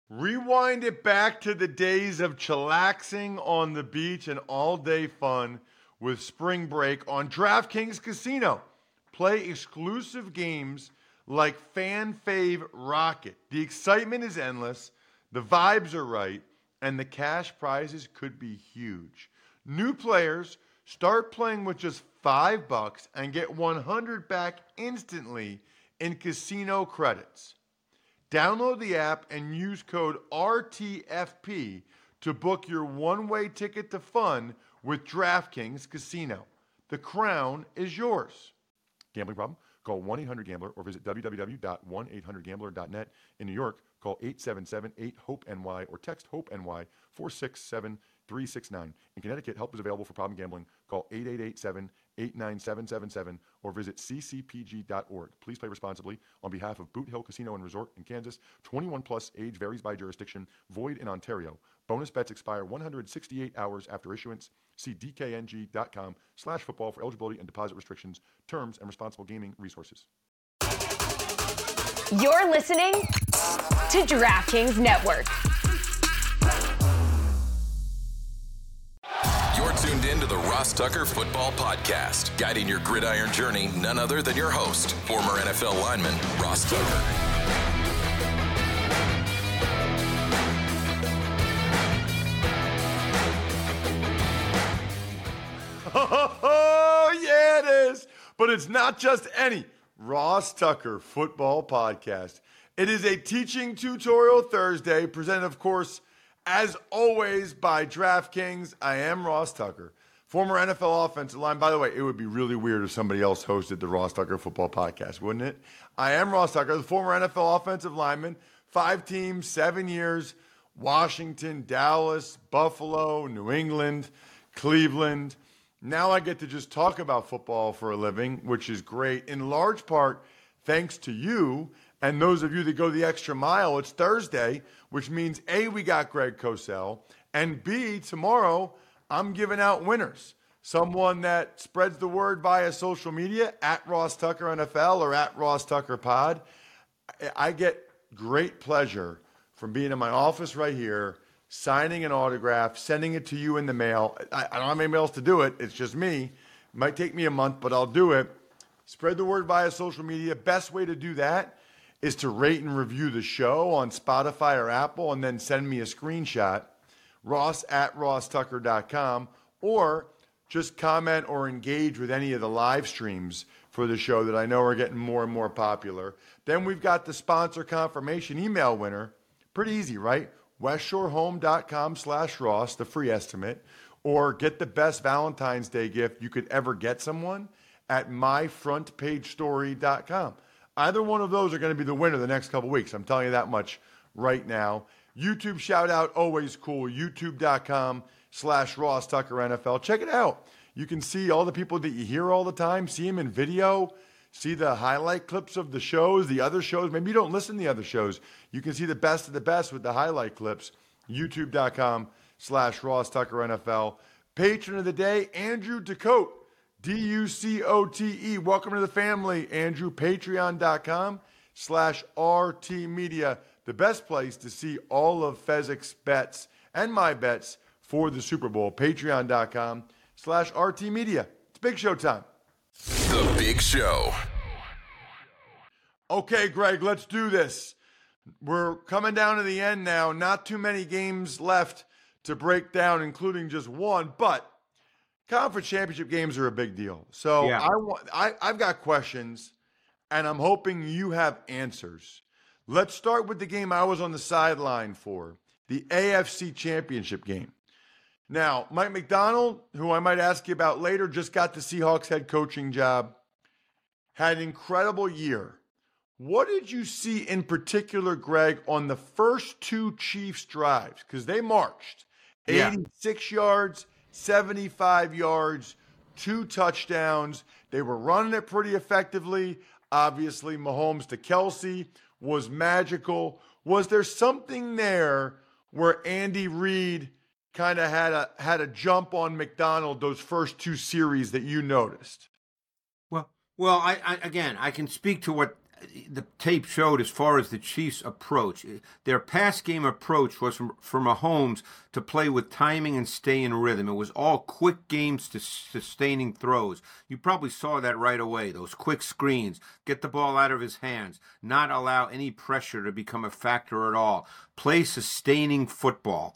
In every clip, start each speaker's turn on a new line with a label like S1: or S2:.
S1: Rewind it back to the days of chillaxing on the beach and all-day fun with Spring Break on DraftKings Casino. Play exclusive games like Fan Fave Rocket. The excitement is endless, the vibes are right, and the cash prizes could be huge. New players start playing with just $5 and get 100 back instantly in casino credits. Download the app and use code RTFP to book your one-way ticket to fun with DraftKings Casino. The crown is yours. Gambling problem? Call 1-800-GAMBLER or visit www.1800gambler.net. In New York, call 877-8-HOPE-NY or text HOPE-NY 467-369. In Connecticut, help is available for problem gambling. Call 888-7-897-7777 or visit ccpg.org. Please play responsibly. On behalf of Boot Hill Casino and Resort in Kansas, 21 plus, age varies by jurisdiction, void in Ontario. Bonus bets expire 168 hours after issuance. See dkng.com/football for eligibility and deposit restrictions, terms, and responsible gaming resources.
S2: You're listening to DraftKings Network.
S3: You're tuned in to the Ross Tucker Football Podcast, guiding your gridiron journey, none other than your host, former NFL lineman, Ross Tucker.
S1: Oh, yeah, it is. But it's not just any Ross Tucker Football Podcast. It is a teaching tutorial Thursday, presented, of course, as always, by DraftKings. I am Ross Tucker, former NFL offensive line. By the way, it would be really weird if somebody else hosted the Ross Tucker Football Podcast, wouldn't it? I am Ross Tucker, the former NFL offensive lineman, 5 teams, 7 years, Washington, Dallas, Buffalo, New England, Cleveland. Now I get to just talk about football for a living, which is great, in large part thanks to you and those of you that go the extra mile. It's Thursday, which means A, we got Greg Cosell, and B, tomorrow I'm giving out winners. Someone that spreads the word via social media, at Ross Tucker NFL or at Ross Tucker Pod. I get great pleasure from being in my office right here, signing an autograph, sending it to you in the mail. I don't have anybody else to do it. It's just me. It might take me a month, but I'll do it. Spread the word via social media. Best way to do that is to rate and review the show on Spotify or Apple and then send me a screenshot, ross@rosstucker.com, or just comment or engage with any of the live streams for the show that I know are getting more and more popular. Then we've got the sponsor confirmation email winner. Pretty easy, right? westshorehome.com/Ross, the free estimate, or get the best Valentine's Day gift you could ever get someone at myfrontpagestory.com. Either one of those are going to be the winner the next couple weeks. I'm telling you that much right now. YouTube shout out, always cool. YouTube.com/Ross Tucker NFL. Check it out. You can see all the people that you hear all the time, see them in video, see the highlight clips of the shows, the other shows. Maybe you don't listen to the other shows. You can see the best of the best with the highlight clips. YouTube.com/Ross Tucker NFL. Patron of the day, Andrew Ducote. DUCOTE. Welcome to the family, Andrew. Patreon.com/RT Media. The best place to see all of Fezzik's bets and my bets for the Super Bowl. Patreon.com/RT Media. It's Big Show time.
S3: The Big Show.
S1: Okay, Greg, let's do this. We're coming down to the end now. Not too many games left to break down, including just one, but conference championship games are a big deal. So yeah. I've got questions, and I'm hoping you have answers. Let's start with the game I was on the sideline for, the AFC Championship game. Now, Mike Macdonald, who I might ask you about later, just got the Seahawks head coaching job, had an incredible year. What did you see in particular, Greg, on the first 2 Chiefs drives? Because they marched 86 yards, 75 yards, 2 touchdowns. They were running it pretty effectively. Obviously, Mahomes to Kelsey was magical. Was there something there where Andy Reid kind of had a jump on Macdonald those first 2 series that you noticed?
S4: Well, I can speak to what the tape showed as far as the Chiefs' approach. Their pass game approach was for Mahomes to play with timing and stay in rhythm. It was all quick games to sustaining throws. You probably saw that right away, those quick screens, get the ball out of his hands, not allow any pressure to become a factor at all. Play sustaining football.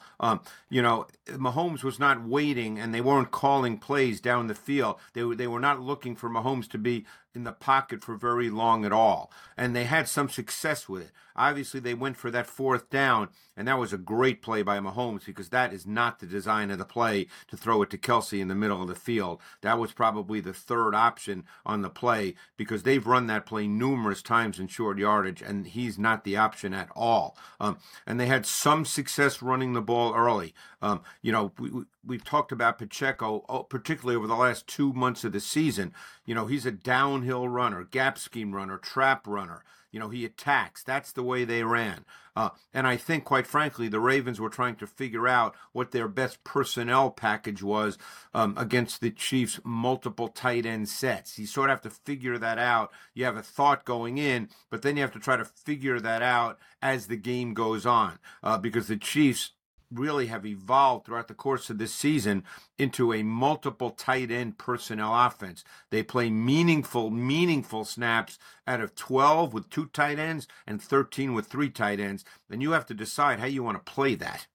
S4: Mahomes was not waiting, and they weren't calling plays down the field. They were not looking for Mahomes to be in the pocket for very long at all. And they had some success with it. Obviously, they went for that fourth down, and that was a great play by Mahomes because that is not the design of the play to throw it to Kelce in the middle of the field. That was probably the third option on the play because they've run that play numerous times in short yardage, and he's not the option at all. And they had some success running the ball early. We've talked about Pacheco, particularly over the last 2 months of the season. He's a downhill runner, gap scheme runner, trap runner. He attacks. That's the way they ran. And I think, quite frankly, the Ravens were trying to figure out what their best personnel package was against the Chiefs' multiple tight end sets. You sort of have to figure that out. You have a thought going in, but then you have to try to figure that out as the game goes on because the Chiefs really have evolved throughout the course of this season into a multiple tight end personnel offense. They play meaningful snaps out of 12 with 2 tight ends and 13 with 3 tight ends. And you have to decide how you want to play that.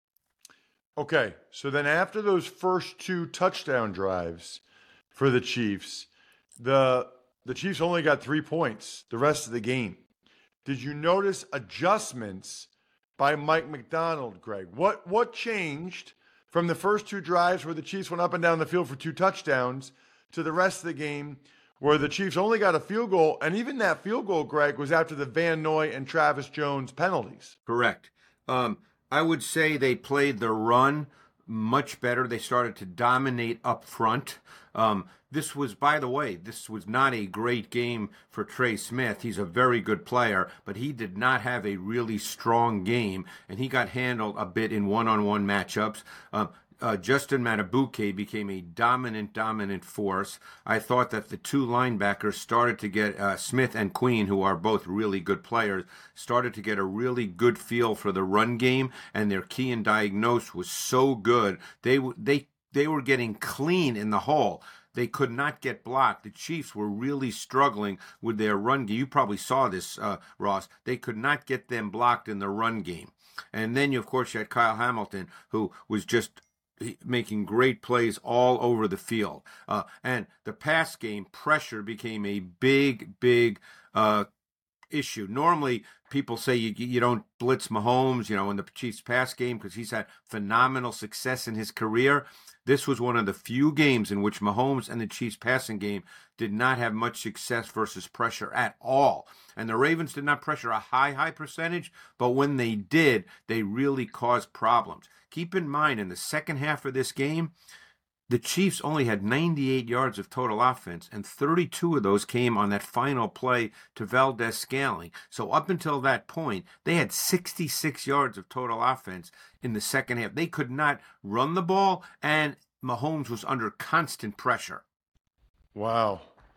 S1: Okay, so then after those first 2 touchdown drives for the Chiefs, the Chiefs only got 3 points the rest of the game. Did you notice adjustments by Mike Macdonald, Greg? What changed from the first 2 drives where the Chiefs went up and down the field for 2 touchdowns to the rest of the game where the Chiefs only got a field goal, and even that field goal, Greg, was after the Van Noy and Travis Jones penalties? Correct.
S4: I would say they played the run much better. They started to dominate up front. This was, by the way, this was not a great game for Trey Smith. He's a very good player, but he did not have a really strong game, and he got handled a bit in one-on-one matchups. Justin Matabuke became a dominant force. I thought that the 2 linebackers started to get, Smith and Queen, who are both really good players, started to get a really good feel for the run game, and their key and diagnose was so good. They were getting clean in the hole. They could not get blocked. The Chiefs were really struggling with their run game. You probably saw this, Ross. They could not get them blocked in the run game. And then, of course, you had Kyle Hamilton, who was just making great plays all over the field. And the pass game pressure became a big issue. Normally, people say you don't blitz Mahomes, in the Chiefs pass game because he's had phenomenal success in his career. This was one of the few games in which Mahomes and the Chiefs passing game did not have much success versus pressure at all. And the Ravens did not pressure a high percentage, but when they did, they really caused problems. Keep in mind, in the second half of this game, the Chiefs only had 98 yards of total offense, and 32 of those came on that final play to Valdez-Scantling. So up until that point, they had 66 yards of total offense in the second half. They could not run the ball, and Mahomes was under constant pressure.
S1: Wow.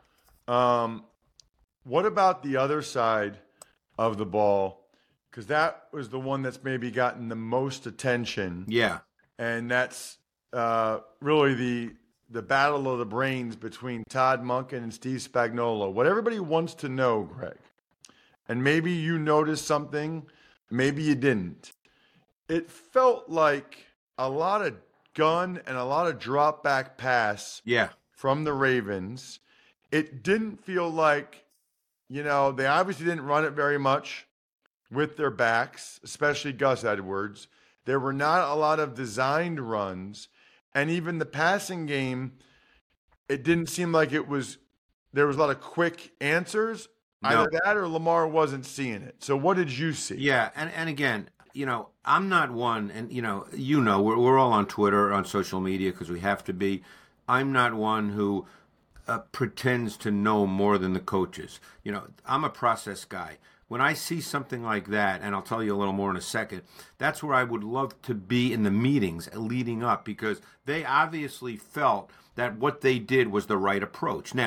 S1: What about the other side of the ball? Because that was the one that's maybe gotten the most attention.
S4: Yeah.
S1: And that's really the battle of the brains between Todd Monken and Steve Spagnuolo. What everybody wants to know, Greg, and maybe you noticed something, maybe you didn't. It felt like a lot of gun and a lot of drop back pass from the Ravens. It didn't feel like, they obviously didn't run it very much with their backs, especially Gus Edwards. There were not a lot of designed runs. And even the passing game, it didn't seem like there was a lot of quick answers. No. Either that or Lamar wasn't seeing it. So what did you see?
S4: Yeah, and again, I'm not one, and we're all on Twitter, on social media, because we have to be. I'm not one who pretends to know more than the coaches. I'm a process guy. When I see something like that, and I'll tell you a little more in a second, that's where I would love to be in the meetings leading up, because they obviously felt that what they did was the right approach. Now,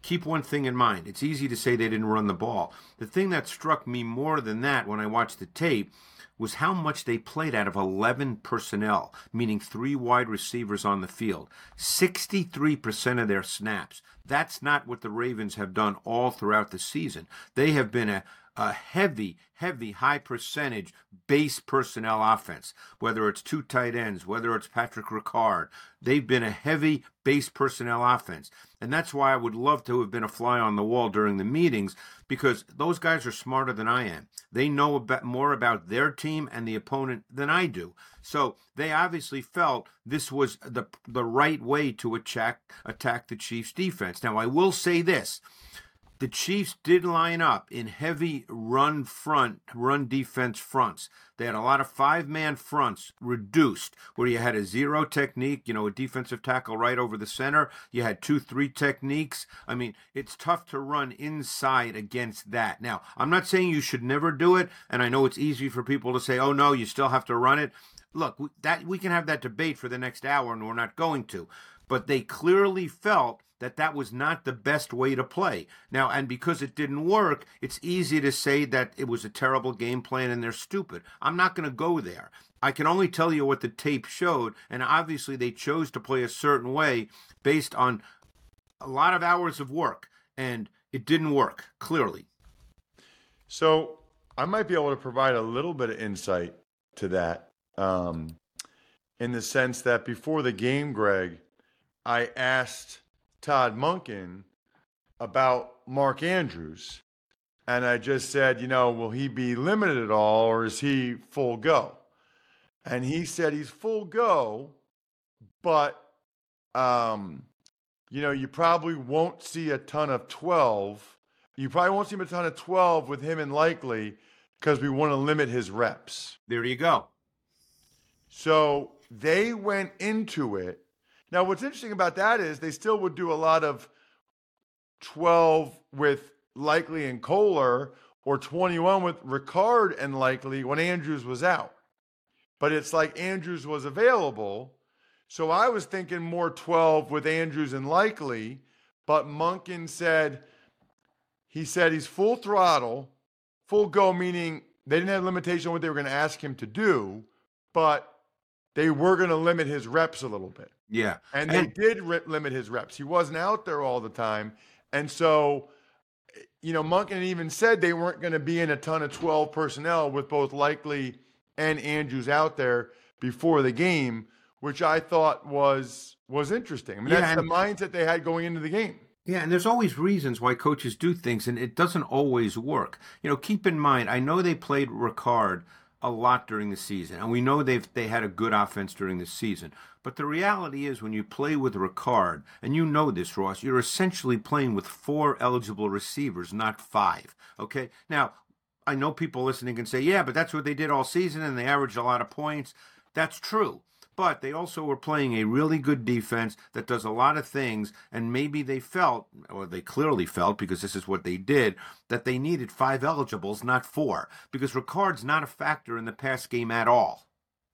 S4: keep one thing in mind. It's easy to say they didn't run the ball. The thing that struck me more than that when I watched the tape was how much they played out of 11 personnel, meaning 3 wide receivers on the field. 63% of their snaps. That's not what the Ravens have done all throughout the season. They have been a heavy, high percentage base personnel offense, whether it's 2 tight ends, whether it's Patrick Ricard. They've been a heavy base personnel offense. And that's why I would love to have been a fly on the wall during the meetings, because those guys are smarter than I am. They know more about their team and the opponent than I do. So they obviously felt this was the right way to attack the Chiefs' defense. Now, I will say this. The Chiefs did line up in heavy run defense fronts. They had a lot of 5-man fronts reduced, where you had a 0 technique, a defensive tackle right over the center. You had 2-3 techniques. I mean, it's tough to run inside against that. Now, I'm not saying you should never do it, and I know it's easy for people to say, oh, no, you still have to run it. Look, we can have that debate for the next hour, and we're not going to. But they clearly felt that was not the best way to play. Now, and because it didn't work, it's easy to say that it was a terrible game plan and they're stupid. I'm not going to go there. I can only tell you what the tape showed, and obviously they chose to play a certain way based on a lot of hours of work, and it didn't work, clearly.
S1: So I might be able to provide a little bit of insight to that, in the sense that before the game, Greg, I asked Todd Monken about Mark Andrews. And I just said, will he be limited at all, or is he full go? And he said he's full go, but, you probably won't see a ton of 12. You probably won't see a ton of 12 with him and Likely because we want to limit his reps.
S4: There you go.
S1: So they went into it. Now, what's interesting about that is they still would do a lot of 12 with Likely and Kohler, or 21 with Ricard and Likely when Andrews was out. But it's like Andrews was available. So I was thinking more 12 with Andrews and Likely, but Monken said he's full throttle, full go, meaning they didn't have limitation on what they were going to ask him to do, but they were going to limit his reps a little bit.
S4: Yeah.
S1: And they did limit his reps. He wasn't out there all the time. And so, Monken even said they weren't going to be in a ton of 12 personnel with both Likely and Andrews out there before the game, which I thought was interesting. I mean, that's the mindset they had going into the game.
S4: Yeah, and there's always reasons why coaches do things, and it doesn't always work. Keep in mind, I know they played Ricard a lot during the season, and we know they had a good offense during the season. But the reality is, when you play with Ricard, and you know this, Ross, you're essentially playing with 4 eligible receivers, not 5. Okay? Now, I know people listening can say, yeah, but that's what they did all season, and they averaged a lot of points. That's true. But they also were playing a really good defense that does a lot of things, and maybe they felt, or they clearly felt, because this is what they did, that they needed 5 eligibles, not 4, because Ricard's not a factor in the pass game at all.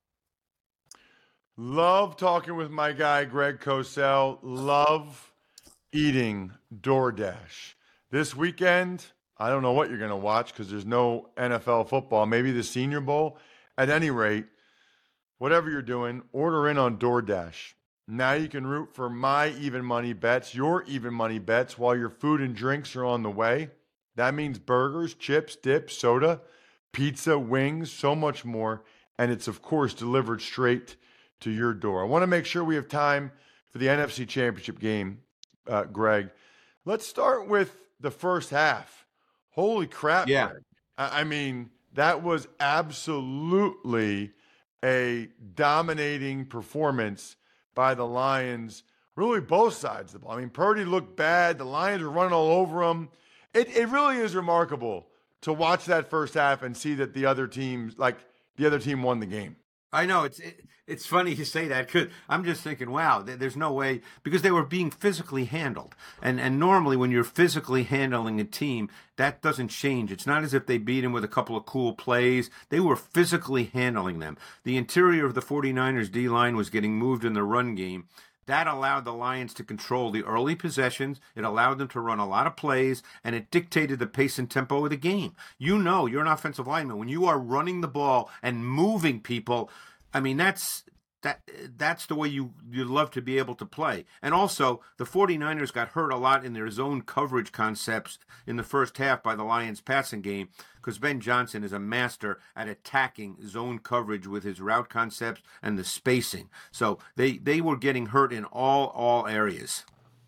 S1: Love talking with my guy, Greg Cosell. Love eating DoorDash. This weekend, I don't know what you're going to watch because there's no NFL football. Maybe the Senior Bowl. At any rate, whatever you're doing, order in on DoorDash. Now you can root for my even money bets, your even money bets, while your food and drinks are on the way. That means burgers, chips, dips, soda, pizza, wings, so much more. And it's, of course, delivered straight to your door. I want to make sure we have time for the NFC Championship game, Greg. Let's start with the first half. Holy crap,
S4: yeah.
S1: Greg. I mean, that was absolutely a dominating performance by the Lions, really both sides of the ball. I mean, Purdy looked bad. The Lions were running all over him. It really is remarkable to watch that first half and see that the other team won the game.
S4: I know, it's funny you say that, because I'm just thinking, wow, there's no way, because they were being physically handled. And normally when you're physically handling a team, that doesn't change. It's not as if they beat him with a couple of cool plays. They were physically handling them. The interior of the 49ers D-line was getting moved in the run game. that allowed the Lions to control the early possessions. It allowed them to run a lot of plays, and it dictated the pace and tempo of the game. You know, you're an offensive lineman. When you are running the ball and moving people, I mean, that's the way you love to be able to play. And also, the 49ers got hurt a lot in their zone coverage concepts in the first half by the Lions passing game, because Ben Johnson is a master at attacking zone coverage with his route concepts and the spacing. So they were getting hurt in all areas.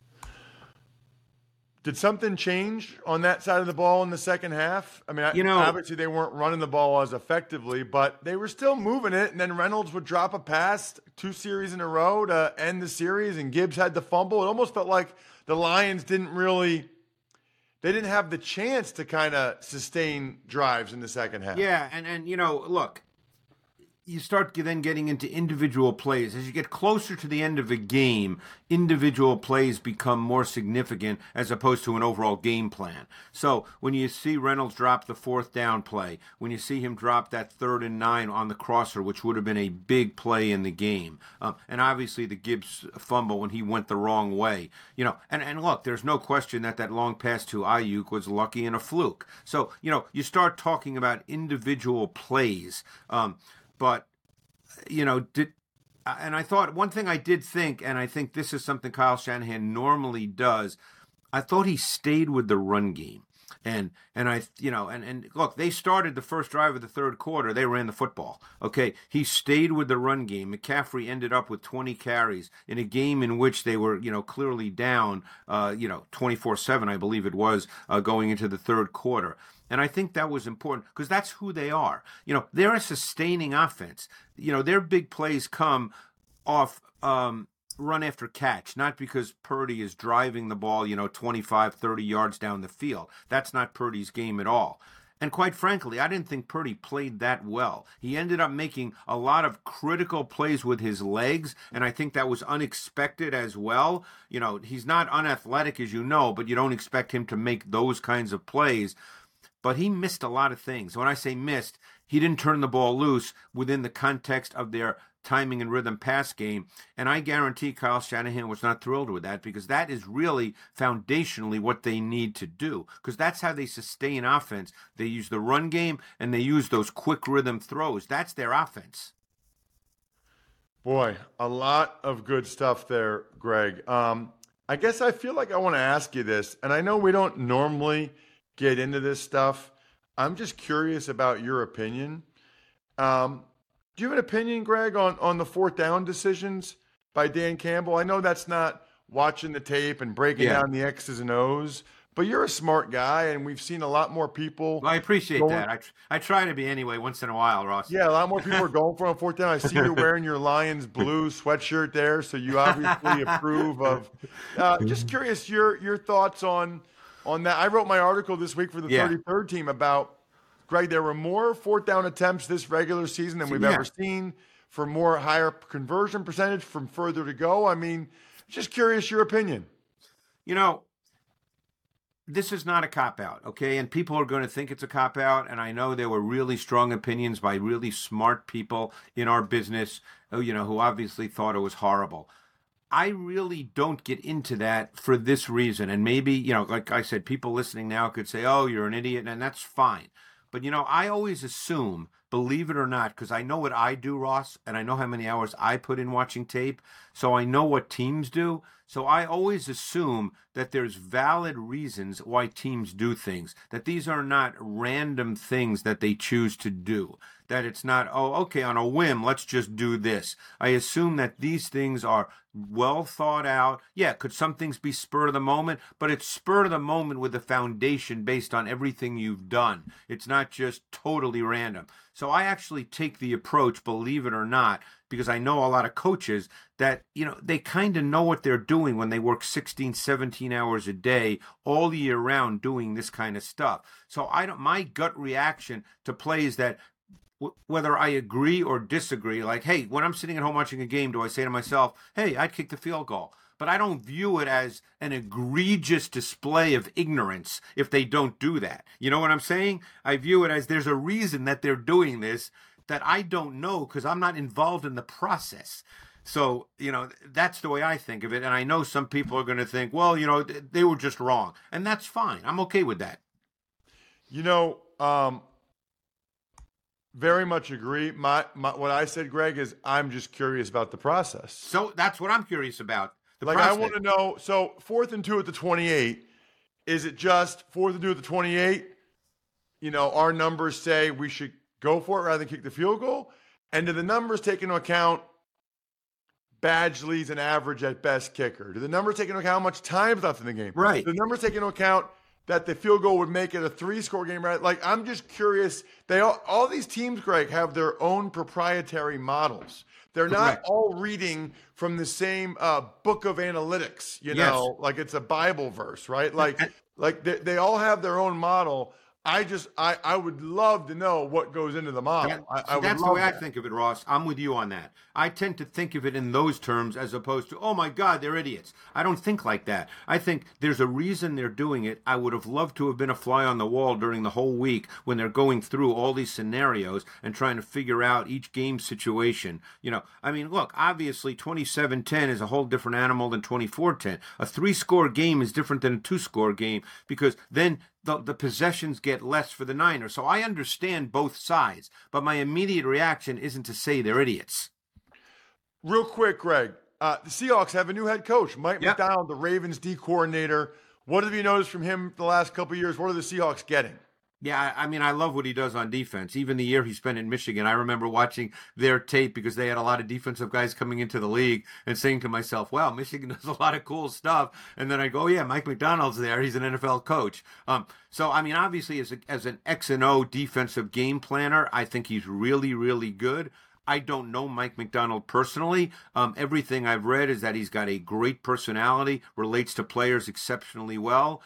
S1: Did something change on that side of the ball in the second half? I mean, obviously they weren't running the ball as effectively, but they were still moving it. And then Reynolds would drop a pass 2 series in a row to end the series, and Gibbs had the fumble. It almost felt like the Lions didn't have the chance to kind of sustain drives in the second half.
S4: Yeah, and look, you start then getting into individual plays. As you get closer to the end of a game, individual plays become more significant as opposed to an overall game plan. So when you see Reynolds drop the 4th down play, when you see him drop that 3rd and 9 on the crosser, which would have been a big play in the game, and obviously the Gibbs fumble when he went the wrong way, and look, there's no question that long pass to Ayuk was lucky and a fluke. So, you start talking about individual plays, but, and I thought one thing I did think, and I think this is something Kyle Shanahan normally does, I thought he stayed with the run game. And look, they started the first drive of the third quarter. They ran the football. Okay. He stayed with the run game. McCaffrey ended up with 20 carries in a game in which they were, clearly down, 24-7, I believe it was, going into the third quarter. And I think that was important because that's who they are. They're a sustaining offense. Their big plays come off run after catch, not because Purdy is driving the ball, 25, 30 yards down the field. That's not Purdy's game at all. And quite frankly, I didn't think Purdy played that well. He ended up making a lot of critical plays with his legs, and I think that was unexpected as well. He's not unathletic, as you know, but you don't expect him to make those kinds of plays. But he missed a lot of things. When I say missed, he didn't turn the ball loose within the context of their timing and rhythm pass game. And I guarantee Kyle Shanahan was not thrilled with that, because that is really foundationally what they need to do, because that's how they sustain offense. They use the run game and they use those quick rhythm throws. That's their offense.
S1: Boy, a lot of good stuff there, Greg. I guess I feel like I want to ask you this, and I know we don't normally get into this stuff. I'm just curious about your opinion. Do you have an opinion, Greg, on the 4th down decisions by Dan Campbell? I know that's not watching the tape and breaking down the X's and O's, but you're a smart guy, and we've seen a lot more people.
S4: Well, I appreciate that. I try to be anyway once in a while, Ross.
S1: Yeah, a lot more people are going for on 4th down. I see you're wearing your Lions blue sweatshirt there, so you obviously approve of. Just curious your thoughts on that. I wrote my article this week for the 33rd team about, Greg, there were more 4th down attempts this regular season than we've ever seen, for more higher conversion percentage from further to go. I mean, just curious your opinion.
S4: This is not a cop-out, okay? And people are going to think it's a cop-out, and I know there were really strong opinions by really smart people in our business, who obviously thought it was horrible. I really don't get into that for this reason. And maybe, like I said, people listening now could say, oh, you're an idiot, and that's fine. But, I always assume, believe it or not, because I know what I do, Ross, and I know how many hours I put in watching tape, so I know what teams do. So I always assume that there's valid reasons why teams do things, that these are not random things that they choose to do, that it's not, oh, okay, on a whim, let's just do this. I assume that these things are well thought out. Yeah, could some things be spur of the moment? But it's spur of the moment with a foundation based on everything you've done. It's not just totally random. So I actually take the approach, believe it or not, because I know a lot of coaches that, they kind of know what they're doing when they work 16, 17 hours a day all year round doing this kind of stuff. So my gut reaction to plays that, whether I agree or disagree, like, hey, when I'm sitting at home watching a game, do I say to myself, hey, I'd kick the field goal? But I don't view it as an egregious display of ignorance if they don't do that. You know what I'm saying? I view it as there's a reason that they're doing this that I don't know because I'm not involved in the process. So, that's the way I think of it. And I know some people are going to think, well, they were just wrong. And that's fine. I'm okay with that.
S1: Very much agree. My what I said, Greg, is I'm just curious about the process.
S4: So that's what I'm curious about.
S1: I want to know, so 4th and 2 at the 28, is it just 4th and 2 at the 28? Our numbers say we should go for it rather than kick the field goal. And do the numbers take into account Badgley's an average at best kicker? Do the numbers take into account how much time's left in the game?
S4: Right.
S1: Do the numbers take into account that the field goal would make it a 3-score game, right? I'm just curious. All these teams, Greg, have their own proprietary models. They're not all reading from the same book of analytics, like it's a Bible verse, right? They all have their own model. I would love to know what goes into the model.
S4: That's the way I think of it, Ross. I'm with you on that. I tend to think of it in those terms as opposed to, oh my God, they're idiots. I don't think like that. I think there's a reason they're doing it. I would have loved to have been a fly on the wall during the whole week when they're going through all these scenarios and trying to figure out each game situation. Look, obviously 27-10 is a whole different animal than 24-10. A 3-score game is different than a 2-score game because then the possessions get less for the Niners. So I understand both sides, but my immediate reaction isn't to say they're idiots.
S1: Real quick, Greg, the Seahawks have a new head coach, Mike Macdonald, the Ravens D coordinator. What have you noticed from him the last couple of years? What are the Seahawks getting?
S4: Yeah, I love what he does on defense. Even the year he spent in Michigan, I remember watching their tape because they had a lot of defensive guys coming into the league and saying to myself, wow, Michigan does a lot of cool stuff. And then I go, yeah, Mike Macdonald's there. He's an NFL coach. Obviously as an X and O defensive game planner, I think he's really, really good. I don't know Mike Macdonald personally. Everything I've read is that he's got a great personality, relates to players exceptionally well.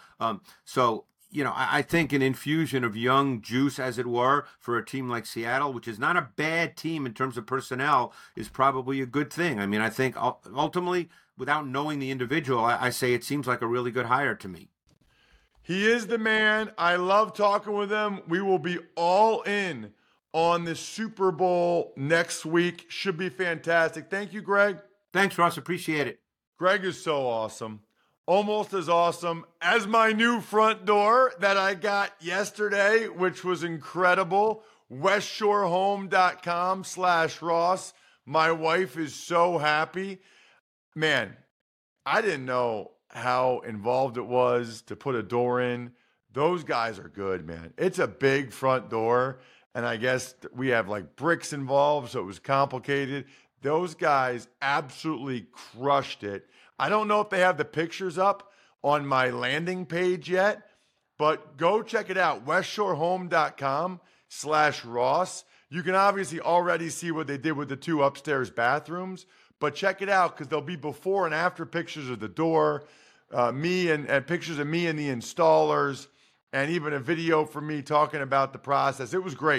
S4: I think an infusion of young juice, as it were, for a team like Seattle, which is not a bad team in terms of personnel, is probably a good thing. I think ultimately, without knowing the individual, I say it seems like a really good hire to me.
S1: He is the man. I love talking with him. We will be all in on the Super Bowl next week. Should be fantastic. Thank you, Greg.
S4: Thanks, Ross. Appreciate it.
S1: Greg is so awesome. Almost as awesome as my new front door that I got yesterday, which was incredible. WestShoreHome.com/Ross. My wife is so happy. Man, I didn't know how involved it was to put a door in. Those guys are good, man. It's a big front door, and I guess we have bricks involved, so it was complicated. Those guys absolutely crushed it. I don't know if they have the pictures up on my landing page yet, but go check it out. WestShoreHome.com/Ross. You can obviously already see what they did with the 2 upstairs bathrooms, but check it out because there'll be before and after pictures of the door, me and pictures of me and the installers, and even a video from me talking about the process. It was great.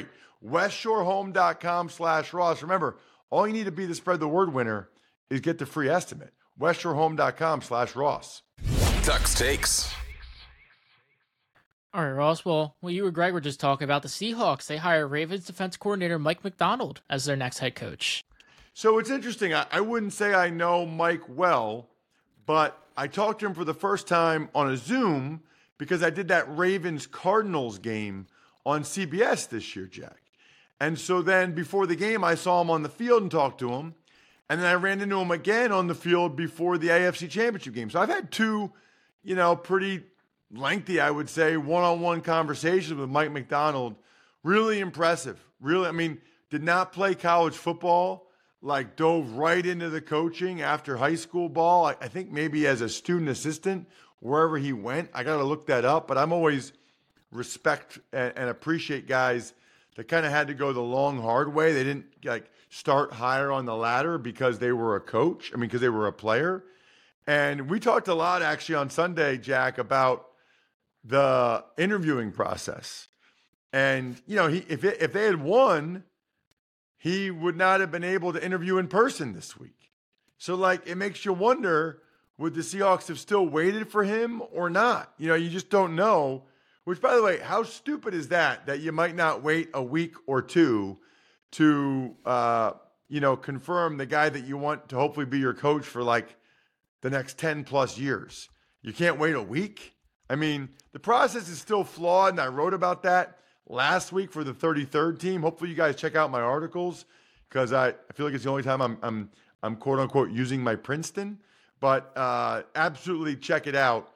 S1: WestShoreHome.com/Ross. Remember, all you need to be to spread the word winner is get the free estimate. WestShoreHome.com/Ross.
S3: Tuck's Takes.
S5: All right, Ross. Well, you and Greg were just talking about the Seahawks. They hire Ravens defense coordinator Mike Macdonald as their next head coach.
S1: So it's interesting. I wouldn't say I know Mike well, but I talked to him for the first time on a Zoom because I did that Ravens-Cardinals game on CBS this year, Jack. And so then before the game, I saw him on the field and talked to him. And then I ran into him again on the field before the AFC Championship game. So I've had 2, pretty lengthy, I would say, one-on-one conversations with Mike Macdonald. Really impressive. Really, did not play college football, dove right into the coaching after high school ball. I think maybe as a student assistant, wherever he went. I got to look that up. But I'm always respect and appreciate guys that kind of had to go the long, hard way. They didn't, start higher on the ladder because they were a coach. because they were a player. And we talked a lot actually on Sunday, Jack, about the interviewing process. And, if they had won, he would not have been able to interview in person this week. So it makes you wonder, would the Seahawks have still waited for him or not? You just don't know, which by the way, how stupid is that you might not wait a week or two to confirm the guy that you want to hopefully be your coach for like the next 10 plus years. You can't wait a week. I mean, the process is still flawed, and I wrote about that last week for the 33rd team. Hopefully you guys check out my articles, because I feel like it's the only time I'm quote unquote using my Princeton, but absolutely check it out.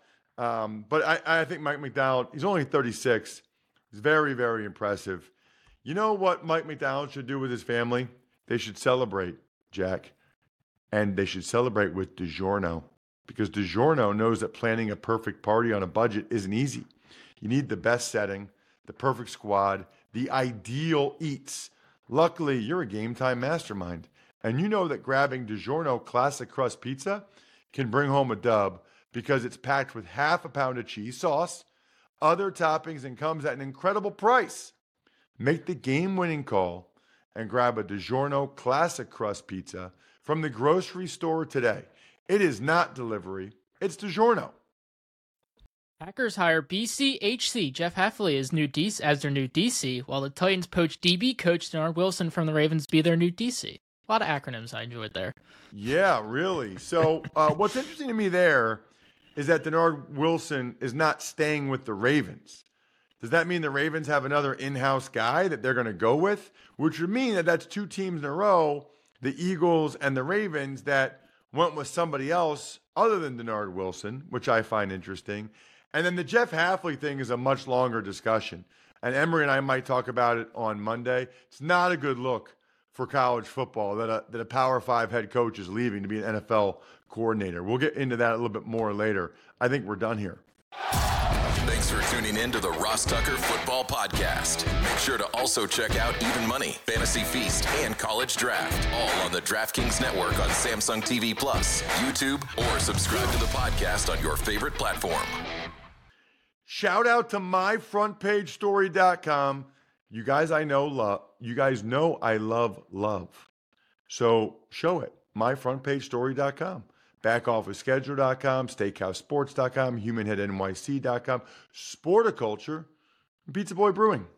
S1: But I think Mike Macdonald, he's only 36. He's very, very impressive. You know what Mike Macdonald should do with his family? They should celebrate, Jack. And they should celebrate with DiGiorno, because DiGiorno knows that planning a perfect party on a budget isn't easy. You need the best setting, the perfect squad, the ideal eats. Luckily, you're a Game Time mastermind, and you know that grabbing DiGiorno Classic Crust Pizza can bring home a dub, because it's packed with half a pound of cheese sauce, other toppings, and comes at an incredible price. Make the game-winning call and grab a DiGiorno Classic Crust Pizza from the grocery store today. It is not delivery, it's DiGiorno.
S5: Packers hire BCHC Jeff Hafley as their new DC, while the Titans poach DB coach Denard Wilson from the Ravens be their new DC. A lot of acronyms I enjoyed there.
S1: Yeah, really. So what's interesting to me there is that Denard Wilson is not staying with the Ravens. Does that mean the Ravens have another in-house guy that they're going to go with? Which would mean that that's two teams in a row, the Eagles and the Ravens, that went with somebody else other than Denard Wilson, which I find interesting. And then the Jeff Hafley thing is a much longer discussion. And Emory and I might talk about it on Monday. It's not a good look for college football that a Power 5 head coach is leaving to be an NFL coordinator. We'll get into that a little bit more later. I think we're done here.
S3: Thanks for tuning in to the Ross Tucker Football Podcast. Make sure to also check out Even Money, Fantasy Feast, and College Draft, all on the DraftKings Network on Samsung TV Plus, YouTube, or subscribe to the podcast on your favorite platform.
S1: Shout out to myfrontpagestory.com. You guys know I love. So show it. myfrontpagestory.com. Backofficeschedule.com, steakhousesports.com, humanheadnyc.com, Sporticulture, Pizza Boy Brewing.